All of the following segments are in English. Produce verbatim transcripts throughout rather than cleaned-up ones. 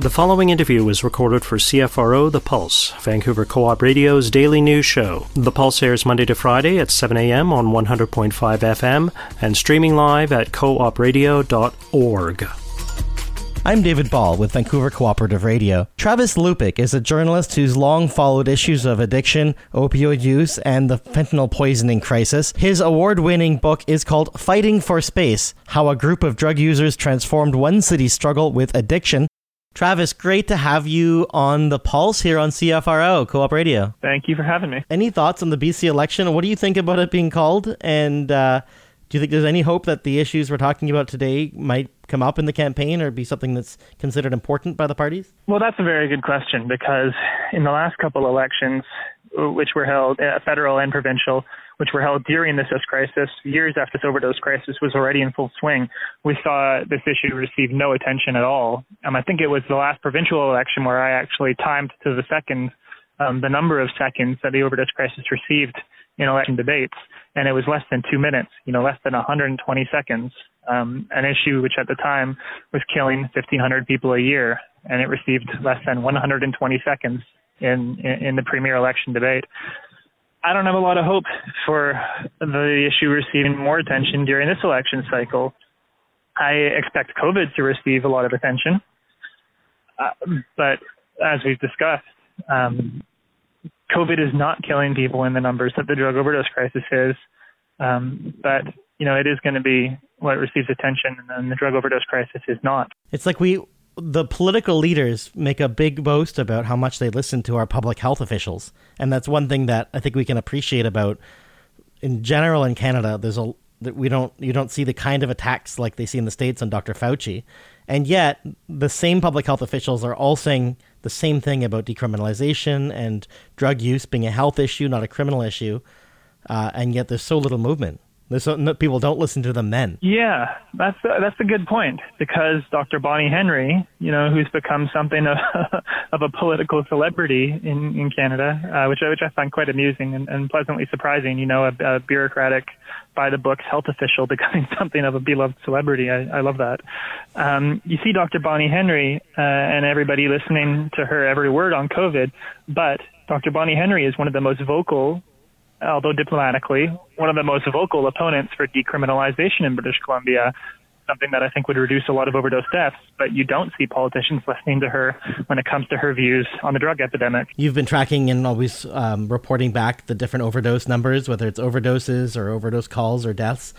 The following interview was recorded for C F R O The Pulse, Vancouver Co-op Radio's daily news show. The Pulse airs Monday to Friday at seven a.m. on one hundred point five F M and streaming live at co op radio dot org. I'm David Ball with Vancouver Cooperative Radio. Travis Lupick is a journalist who's long followed issues of addiction, opioid use, and the fentanyl poisoning crisis. His award-winning book is called Fighting for Space: How a Group of Drug Users Transformed One City's Struggle with Addiction. Travis, great to have you on The Pulse here on C F R O, Co-op Radio. Thank you for having me. Any thoughts on the B C election? What do you think about it being called? And uh, do you think there's any hope that the issues we're talking about today might come up in the campaign or be something that's considered important by the parties? Well, that's a very good question, because in the last couple elections, which were held, uh, federal and provincial, which were held during this crisis, years after this overdose crisis was already in full swing, we saw this issue receive no attention at all. Um, I think it was the last provincial election where I actually timed to the second um, the number of seconds that the overdose crisis received in election debates, and it was less than two minutes, you know, less than one hundred twenty seconds, um, an issue which at the time was killing fifteen hundred people a year, and it received less than one hundred twenty seconds in, in, in the premier election debate. I don't have a lot of hope for the issue receiving more attention during this election cycle. I expect COVID to receive a lot of attention, uh, but as we've discussed, um, COVID is not killing people in the numbers that the drug overdose crisis is, um, but you know it is going to be what receives attention, and the drug overdose crisis is not. It's like we, the political leaders, make a big boast about how much they listen to our public health officials, and that's one thing that I think we can appreciate about, in general, in Canada. There's a that we don't you don't see the kind of attacks like they see in the States on Doctor Fauci, and yet the same public health officials are all saying the same thing about decriminalization and drug use being a health issue, not a criminal issue, uh, and yet there's so little movement. There's so, no, people don't listen to them then. Yeah, that's a, that's a good point, because Doctor Bonnie Henry, you know, who's become something of, of a political celebrity in, in Canada, uh, which, I, which I find quite amusing and, and pleasantly surprising, you know, a, a bureaucratic, by-the-books health official becoming something of a beloved celebrity. I, I love that. Um, you see Doctor Bonnie Henry uh, and everybody listening to her every word on COVID, but Doctor Bonnie Henry is one of the most vocal, although diplomatically, one of the most vocal opponents for decriminalization in British Columbia, something that I think would reduce a lot of overdose deaths, but you don't see politicians listening to her when it comes to her views on the drug epidemic. You've been tracking and always um, reporting back the different overdose numbers, whether it's overdoses or overdose calls or deaths.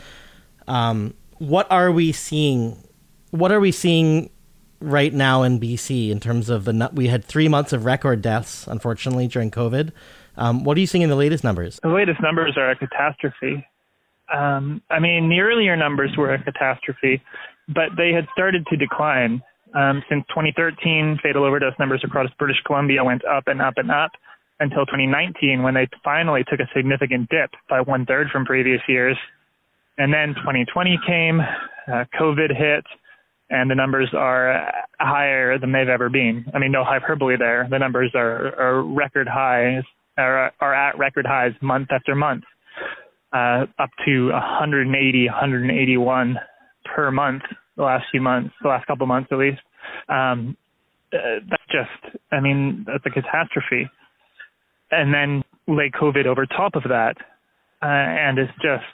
Um, what are we seeing? What are we seeing right now in B C in terms of the, we had three months of record deaths, unfortunately, during COVID. Um, what are you seeing in the latest numbers? The latest numbers are a catastrophe. Um, I mean, the earlier numbers were a catastrophe, but they had started to decline. Um, since twenty thirteen, fatal overdose numbers across British Columbia went up and up and up until twenty nineteen, when they finally took a significant dip by one third from previous years. And then twenty twenty came, uh, COVID hit, and the numbers are higher than they've ever been. I mean, no hyperbole there. The numbers are, are record highs. Are, are at record highs month after month, uh, up to one hundred eighty, one hundred eighty-one per month the last few months, the last couple months at least. Um, uh, that's just, I mean, that's a catastrophe. And then lay COVID over top of that, uh, and it's just,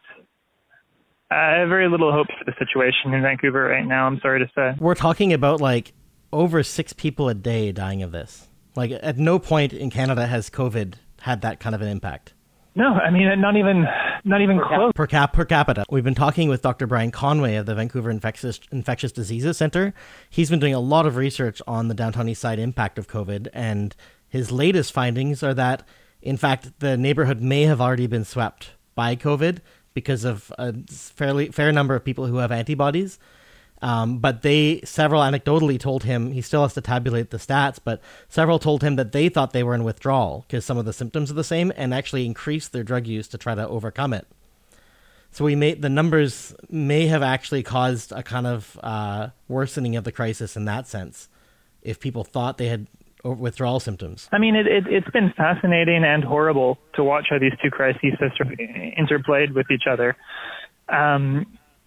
I have very little hope for the situation in Vancouver right now, I'm sorry to say. We're talking about like over six people a day dying of this. Like at no point in Canada has COVID had that kind of an impact. No, I mean, not even not even per close. Cap, per, cap, per capita. We've been talking with Doctor Brian Conway of the Vancouver Infectious, Infectious Diseases Center. He's been doing a lot of research on the downtown east side impact of COVID, and his latest findings are that, in fact, the neighborhood may have already been swept by COVID because of a fairly fair number of people who have antibodies. Um, but they, several anecdotally told him, he still has to tabulate the stats, but several told him that they thought they were in withdrawal because some of the symptoms are the same, and actually increased their drug use to try to overcome it. So we may, the numbers may have actually caused a kind of uh, worsening of the crisis in that sense, if people thought they had withdrawal symptoms. I mean, it, it, it's been fascinating and horrible to watch how these two crises have interplayed with each other. Um,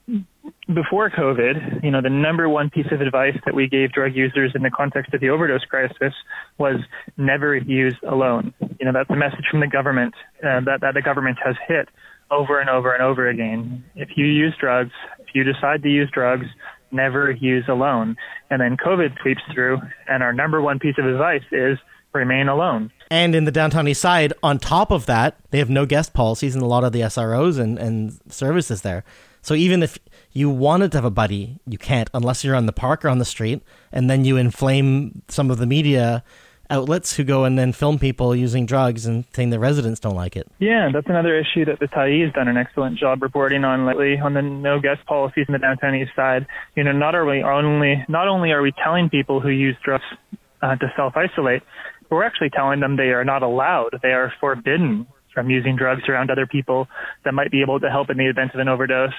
before COVID, you know, the number one piece of advice that we gave drug users in the context of the overdose crisis was never use alone. You know, that's a message from the government uh, that, that the government has hit over and over and over again. If you use drugs, if you decide to use drugs, never use alone. And then COVID sweeps through, and our number one piece of advice is remain alone. And in the downtown east side, on top of that, they have no guest policies in a lot of the S R Os and, and services there. So even if you wanted to have a buddy, you can't unless you're on the park or on the street, and then you inflame some of the media outlets who go and then film people using drugs and saying the residents don't like it. Yeah, that's another issue that the Tyee has done an excellent job reporting on lately, on the no guest policies in the downtown east side. You know, not are we only not only are we telling people who use drugs uh, to self-isolate, but we're actually telling them they are not allowed. They are forbidden from using drugs around other people that might be able to help in the event of an overdose.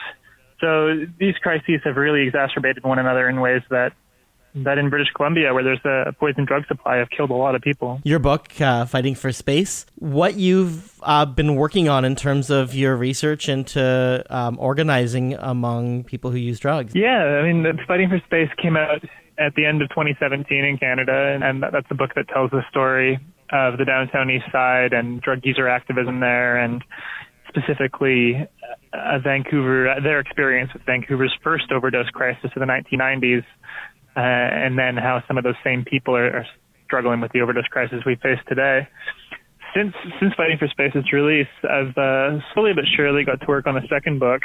So these crises have really exacerbated one another in ways that that in British Columbia, where there's a poison drug supply, have killed a lot of people. Your book, uh, Fighting for Space, what you've uh, been working on in terms of your research into um, organizing among people who use drugs. Yeah, I mean, Fighting for Space came out at the end of twenty seventeen in Canada, and that's a book that tells the story of the downtown east side and drug user activism there, and specifically uh, Vancouver, their experience with Vancouver's first overdose crisis in the nineteen nineties, uh, and then how some of those same people are, are struggling with the overdose crisis we face today. Since since Fighting for Space's release, I've uh, slowly but surely got to work on a second book,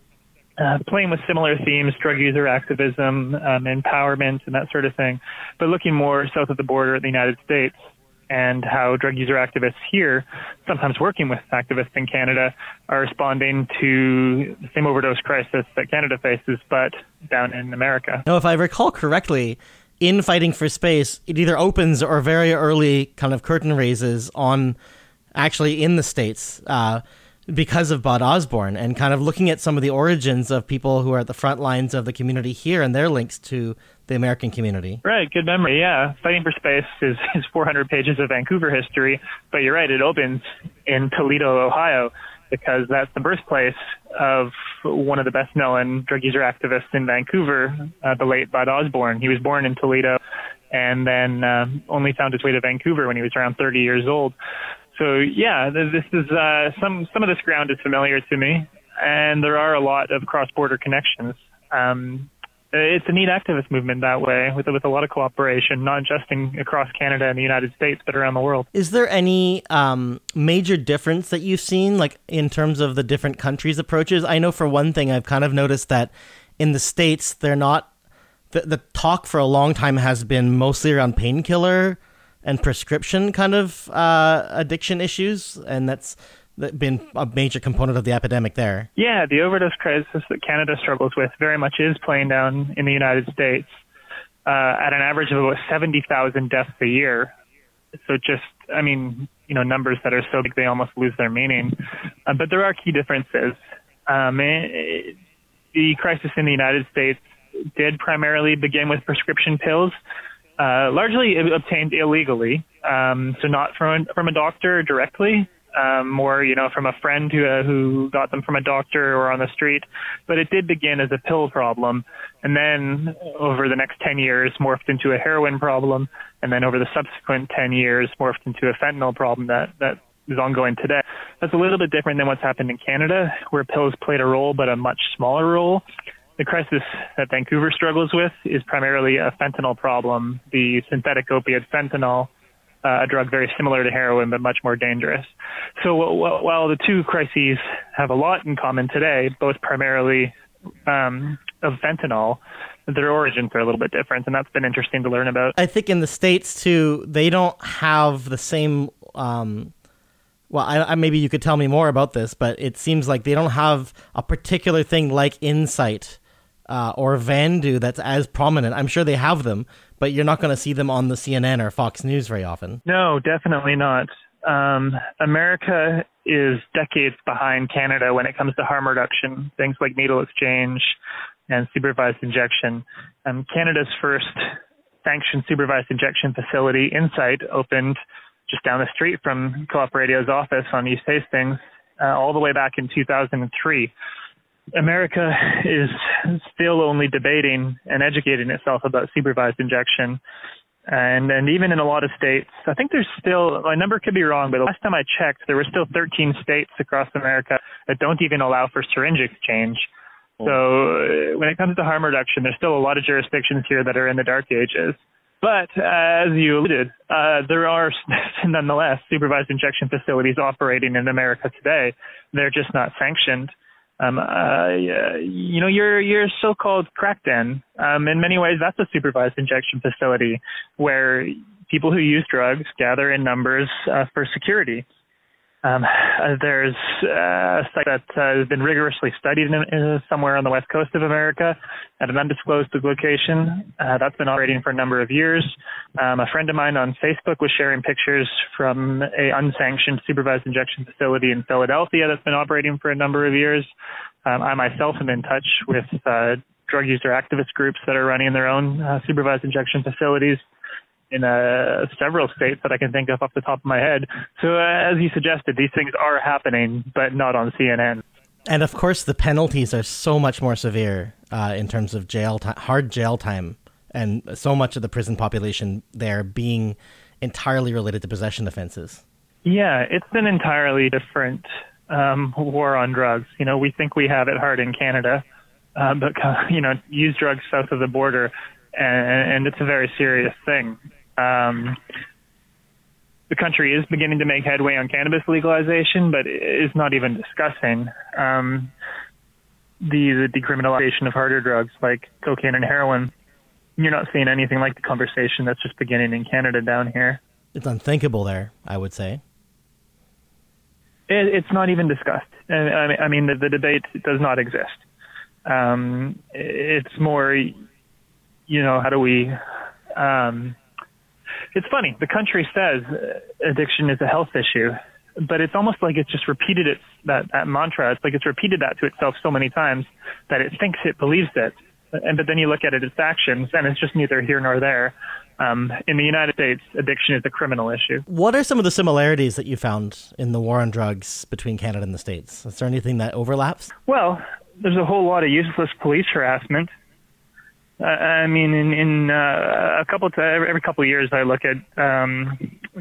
uh, playing with similar themes, drug user activism, um, empowerment, and that sort of thing, but looking more south of the border in the United States, and how drug user activists here, sometimes working with activists in Canada, are responding to the same overdose crisis that Canada faces, but down in America. Now, if I recall correctly, in Fighting for Space, it either opens or very early kind of curtain raises on actually in the States uh, because of Bud Osborne, and kind of looking at some of the origins of people who are at the front lines of the community here and their links to the American community. Right, good memory, yeah. Fighting for Space is, is four hundred pages of Vancouver history, but you're right, it opens in Toledo, Ohio, because that's the birthplace of one of the best-known drug user activists in Vancouver, uh, the late Bud Osborne. He was born in Toledo and then uh, only found his way to Vancouver when he was around thirty years old. So, yeah, this is uh, some, some of this ground is familiar to me, and there are a lot of cross-border connections. Um, It's a neat activist movement that way, with with a lot of cooperation, not just in, across Canada and the United States, but around the world. Is there any um, major difference that you've seen, like in terms of the different countries' approaches? I know for one thing, I've kind of noticed that in the States, they're not, the, the talk for a long time has been mostly around painkiller and prescription kind of uh, addiction issues, and that's been a major component of the epidemic there. Yeah, the overdose crisis that Canada struggles with very much is playing down in the United States uh, at an average of about seventy thousand deaths a year. So just, I mean, you know, numbers that are so big they almost lose their meaning. Uh, but there are key differences. Um, it, the crisis in the United States did primarily begin with prescription pills, uh, largely obtained illegally, um, so not from from a doctor directly. Um, more, you know, from a friend who uh, who got them from a doctor or on the street. But it did begin as a pill problem, and then over the next ten years morphed into a heroin problem, and then over the subsequent ten years morphed into a fentanyl problem that, that is ongoing today. That's a little bit different than what's happened in Canada, where pills played a role, but a much smaller role. The crisis that Vancouver struggles with is primarily a fentanyl problem, the synthetic opiate fentanyl, Uh, a drug very similar to heroin, but much more dangerous. So w- while the two crises have a lot in common today, both primarily um, of fentanyl, their origins are a little bit different, and that's been interesting to learn about. I think in the States, too, they don't have the same... Um, well, I, I, maybe you could tell me more about this, but it seems like they don't have a particular thing like Insight uh, or Vandu that's as prominent. I'm sure they have them, but you're not going to see them on the C N N or Fox News very often. No, definitely not. Um, America is decades behind Canada when it comes to harm reduction, things like needle exchange and supervised injection. Um, Canada's first sanctioned supervised injection facility, Insight, opened just down the street from Co-op Radio's office on East Hastings uh, all the way back in two thousand three. America is still only debating and educating itself about supervised injection. And and even in a lot of states, I think there's still, my number could be wrong, but the last time I checked, there were still thirteen states across America that don't even allow for syringe exchange. So uh, when it comes to harm reduction, there's still a lot of jurisdictions here that are in the dark ages. But as you alluded, uh, there are nonetheless supervised injection facilities operating in America today. They're just not sanctioned. Um, uh, you know, your your so-called crack den, um, in many ways, that's a supervised injection facility where people who use drugs gather in numbers uh, for security. Um, uh, there's uh, a site that uh, has been rigorously studied in, in, somewhere on the west coast of America at an undisclosed location. Uh, that's been operating for a number of years. Um, a friend of mine on Facebook was sharing pictures from a unsanctioned supervised injection facility in Philadelphia that's been operating for a number of years. Um, I myself am in touch with uh, drug user activist groups that are running their own uh, supervised injection facilities in uh, several states that I can think of off the top of my head. So uh, as you suggested, these things are happening, but not on C N N. And of course, the penalties are so much more severe uh, in terms of jail time, hard jail time, and so much of the prison population there being entirely related to possession offenses. Yeah, it's an entirely different um, war on drugs. You know, we think we have it hard in Canada, uh, but, you know, use drugs south of the border, and, and it's a very serious thing. Um, the country is beginning to make headway on cannabis legalization, but is not even discussing um, the, the decriminalization of harder drugs like cocaine and heroin. You're not seeing anything like the conversation that's just beginning in Canada down here. It's unthinkable there, I would say. It, it's not even discussed. I, I mean, the, the debate does not exist. Um, it's more, you know, how do we... Um, It's funny. The country says addiction is a health issue, but it's almost like it's just repeated it, that, that mantra. It's like it's repeated that to itself so many times that it thinks it believes it. And but then you look at it, its actions, and it's just neither here nor there. Um, in the United States, addiction is a criminal issue. What are some of the similarities that you found in the war on drugs between Canada and the States? Is there anything that overlaps? Well, there's a whole lot of useless police harassment. Uh, I mean, in, in uh, a couple to every, every couple of years, I look at um,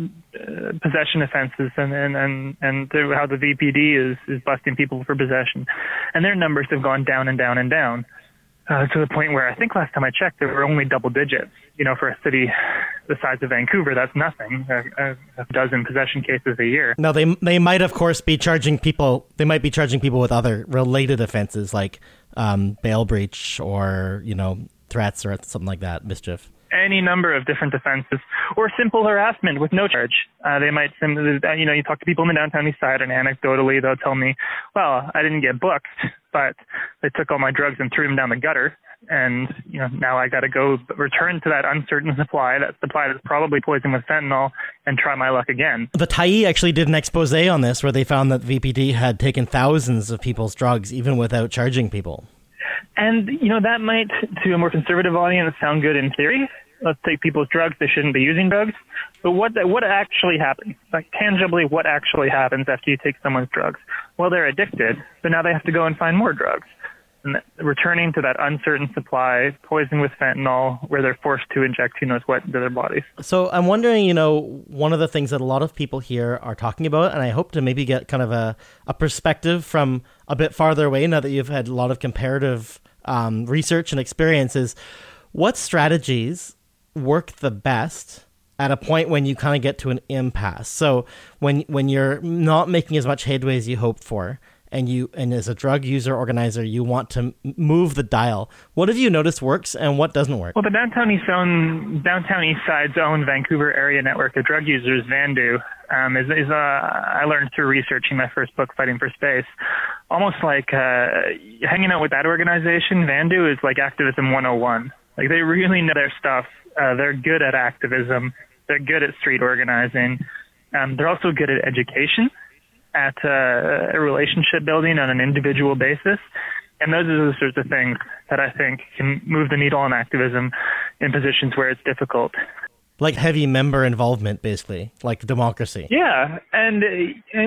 uh, possession offenses and and and, and how the V P D is, is busting people for possession, and their numbers have gone down and down and down uh, to the point where I think last time I checked, there were only double digits. You know, for a city the size of Vancouver, that's nothing. A, a dozen possession cases a year. No, they they might, of course, be charging people. They might be charging people with other related offenses like um, bail breach or you know. threats or something like that, mischief. Any number of different offenses, or simple harassment with no charge. Uh, they might, you know, you talk to people in the downtown east side, and anecdotally they'll tell me, well, I didn't get booked, but they took all my drugs and threw them down the gutter, and you know now I got to go return to that uncertain supply, that supply that's probably poisoned with fentanyl, and try my luck again. The Tyee actually did an expose on this where they found that V P D had taken thousands of people's drugs even without charging people. And, you know, that might, to a more conservative audience, sound good in theory. Let's take people's drugs. They shouldn't be using drugs. But what what actually happens? Like, tangibly, what actually happens after you take someone's drugs? Well, they're addicted, so now they have to go and find more drugs. And returning to that uncertain supply, poisoned with fentanyl, where they're forced to inject who knows what into their bodies. So I'm wondering, you know, one of the things that a lot of people here are talking about, and I hope to maybe get kind of a, a perspective from a bit farther away now that you've had a lot of comparative um, research and experience, is what strategies work the best at a point when you kind of get to an impasse. So when when you're not making as much headway as you hoped for, and you and as a drug user organizer, you want to move the dial. What have you noticed works and what doesn't work? Well, the downtown east own, downtown east side's own Vancouver area network of drug users, Vandu, um, is, is uh, I learned through researching my first book, Fighting for Space, almost like uh, hanging out with that organization. Vandu is like activism one oh one. Like they really know their stuff. Uh, they're good at activism. They're good at street organizing. Um, they're also good at education, at uh, a relationship building on an individual basis. And those are the sorts of things that I think can move the needle on activism in positions where it's difficult. Like heavy member involvement, basically, like democracy. Yeah. And uh,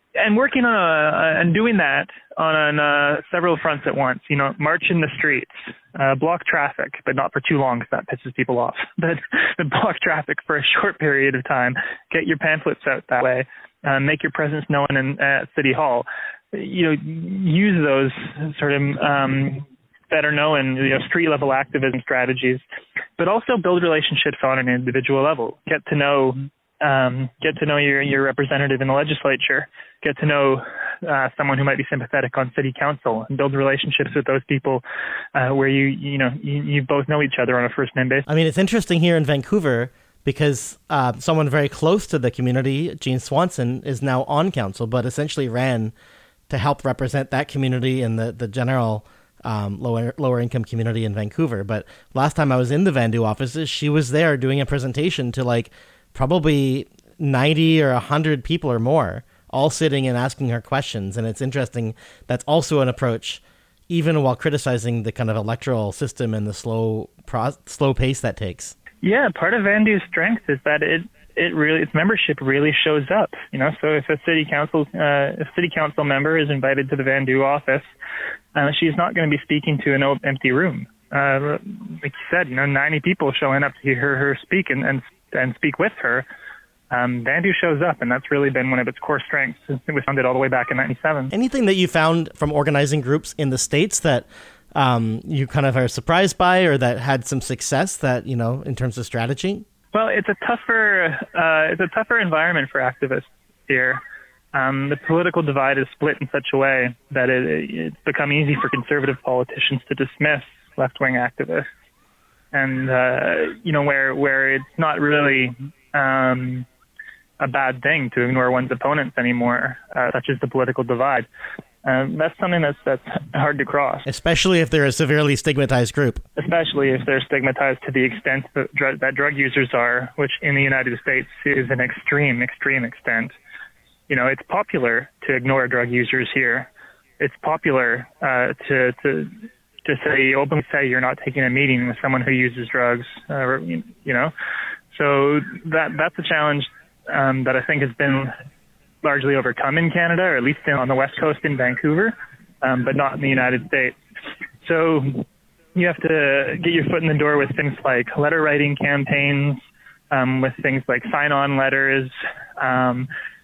and working on a, and doing that on uh, several fronts at once. You know, march in the streets, uh, block traffic, but not for too long because that pisses people off. But, but block traffic for a short period of time. Get your pamphlets out that way. Uh, make your presence known in at City Hall. You know, use those sort of um, better known, you know, street level activism strategies, but also build relationships on an individual level. Get to know. Um, get to know your, your representative in the legislature, get to know uh, someone who might be sympathetic on city council, and build relationships with those people uh, where you, you know, you, you both know each other on a first name basis. I mean, it's interesting here in Vancouver because uh, someone very close to the community, Jean Swanson, is now on council, but essentially ran to help represent that community and the, the general um, lower lower income community in Vancouver. But last time I was in the Vandu offices, she was there doing a presentation to like probably ninety or one hundred people or more, all sitting and asking her questions. And it's interesting, that's also an approach, even while criticizing the kind of electoral system and the slow pro- slow pace that takes. Yeah, part of Vandu's strength is that it it really its membership really shows up. You know, so if a city council uh, if city council member is invited to the Vandu office, uh, she's not going to be speaking to an old empty room. Uh, like you said, you know, ninety people showing up to hear her speak and, and and speak with her. Um, Vandu shows up, and that's really been one of its core strengths since it was founded all the way back in ninety-seven. Anything that you found from organizing groups in the States that um, you kind of are surprised by, or that had some success that, you know, in terms of strategy? Well, it's a tougher, uh, it's a tougher environment for activists here. Um, the political divide is split in such a way that it, it's become easy for conservative politicians to dismiss left-wing activists. And, uh, you know, where, where it's not really, um, a bad thing to ignore one's opponents anymore, uh, such as the political divide. Um, that's something that's, that's hard to cross. Especially if they're a severely stigmatized group. Especially if they're stigmatized to the extent that drug, that drug users are, which in the United States is an extreme, extreme extent. You know, it's popular to ignore drug users here. It's popular, uh, to, to, to say, openly say you're not taking a meeting with someone who uses drugs, uh, you know. So that that's a challenge um, that I think has been largely overcome in Canada, or at least in, on the West Coast in Vancouver, um, but not in the United States. So you have to get your foot in the door with things like letter writing campaigns, um, with things like sign-on letters, um,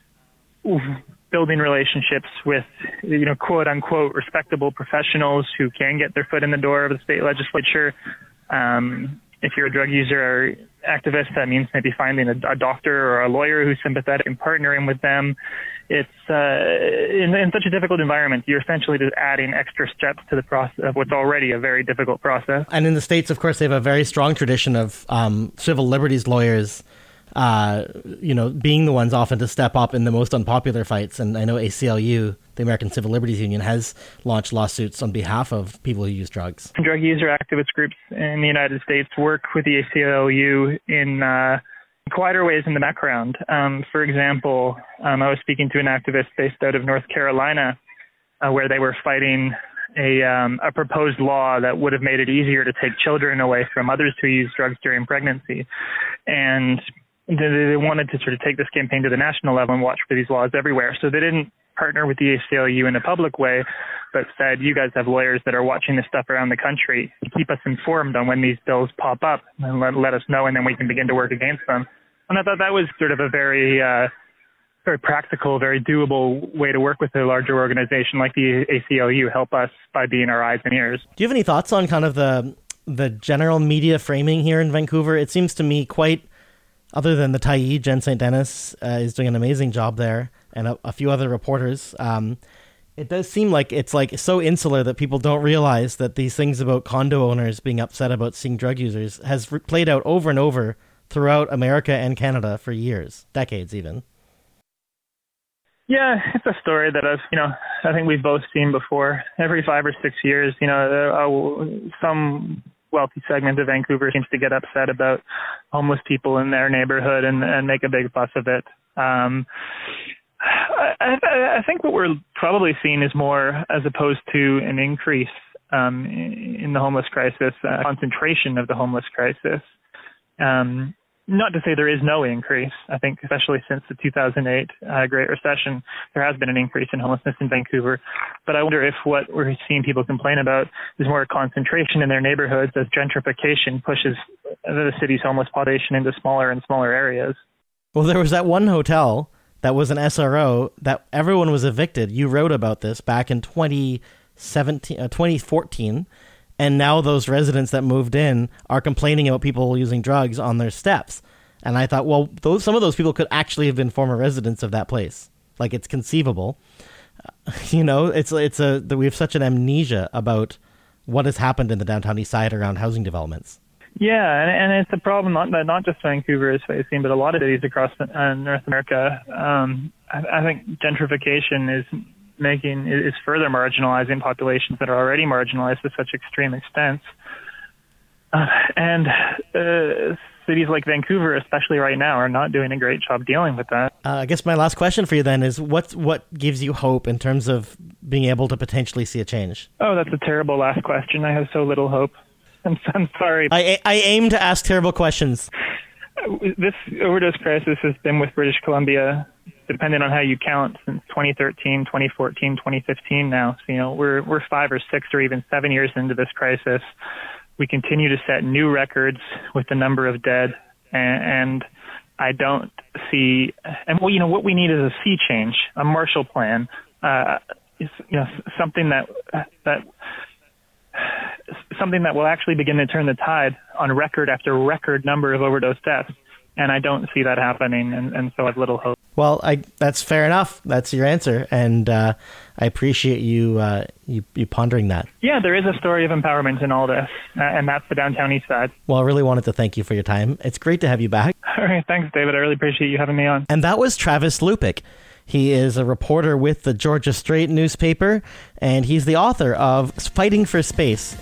building relationships with, you know, quote unquote, respectable professionals who can get their foot in the door of the state legislature. Um, if you're a drug user or activist, that means maybe finding a, a doctor or a lawyer who's sympathetic and partnering with them. It's uh, in, in such a difficult environment, you're essentially just adding extra steps to the process of what's already a very difficult process. And in the States, of course, they have a very strong tradition of um, civil liberties lawyers Uh, you know, being the ones often to step up in the most unpopular fights. And I know A C L U, the American Civil Liberties Union, has launched lawsuits on behalf of people who use drugs. Drug user activist groups in the United States work with the A C L U in uh, quieter ways in the background. Um, for example, um, I was speaking to an activist based out of North Carolina uh, where they were fighting a, um, a proposed law that would have made it easier to take children away from others who use drugs during pregnancy. And they wanted to sort of take this campaign to the national level and watch for these laws everywhere. So they didn't partner with the A C L U in a public way, but said, you guys have lawyers that are watching this stuff around the country. Keep us informed on when these bills pop up and let, let us know, and then we can begin to work against them. And I thought that was sort of a very, uh, very practical, very doable way to work with a larger organization like the A C L U, help us by being our eyes and ears. Do you have any thoughts on kind of the the general media framing here in Vancouver? It seems to me quite... Other than the Tyee, Jen Saint Dennis uh, is doing an amazing job there, and a, a few other reporters. Um, it does seem like it's like so insular that people don't realize that these things about condo owners being upset about seeing drug users has re- played out over and over throughout America and Canada for years, decades even. Yeah, it's a story that I've, you know, I think we've both seen before. Every five or six years, you know, uh, some wealthy segment of Vancouver seems to get upset about homeless people in their neighborhood and, and make a big fuss of it. Um, I, I, I think what we're probably seeing is more, as opposed to an increase um, in the homeless crisis, uh, concentration of the homeless crisis. Um, not to say there is no increase. I think especially since the two thousand eight uh, Great Recession, there has been an increase in homelessness in Vancouver. But I wonder if what we're seeing people complain about is more concentration in their neighborhoods as gentrification pushes the city's homeless population into smaller and smaller areas. Well, there was that one hotel that was an S R O that everyone was evicted. You wrote about this back in twenty seventeen, uh, twenty fourteen. And now those residents that moved in are complaining about people using drugs on their steps. And I thought, well, those some of those people could actually have been former residents of that place. Like, it's conceivable. Uh, you know, it's it's a we have such an amnesia about what has happened in the downtown east side around housing developments. Yeah, and, and it's a problem not that not just Vancouver is facing, but a lot of cities across uh, North America. Um, I, I think gentrification is making is further marginalizing populations that are already marginalized to such extreme extents. Uh, and uh, cities like Vancouver, especially right now, are not doing a great job dealing with that. Uh, I guess my last question for you then is what what gives you hope in terms of being able to potentially see a change? Oh, that's a terrible last question. I have so little hope. I'm, I'm sorry. I, I aim to ask terrible questions. This overdose crisis has been with British Columbia, depending on how you count, since twenty thirteen, twenty fourteen, twenty fifteen now. So, you know, we're we're five or six or even seven years into this crisis. We continue to set new records with the number of dead, and, and I don't see. And well, you know, what we need is a sea change, a Marshall Plan, uh, is, you know, something that that something that will actually begin to turn the tide on record after record number of overdose deaths. And I don't see that happening, and, and so I have little hope. Well, I, that's fair enough. That's your answer, and uh, I appreciate you, uh, you you pondering that. Yeah, there is a story of empowerment in all this, uh, and that's the downtown east side. Well, I really wanted to thank you for your time. It's great to have you back. All right, thanks, David. I really appreciate you having me on. And that was Travis Lupick. He is a reporter with the Georgia Straight newspaper, and he's the author of Fighting for Space.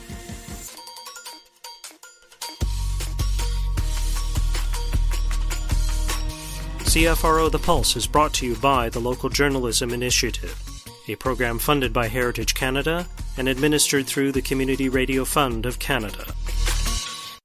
C F R O The Pulse is brought to you by the Local Journalism Initiative, a program funded by Heritage Canada and administered through the Community Radio Fund of Canada.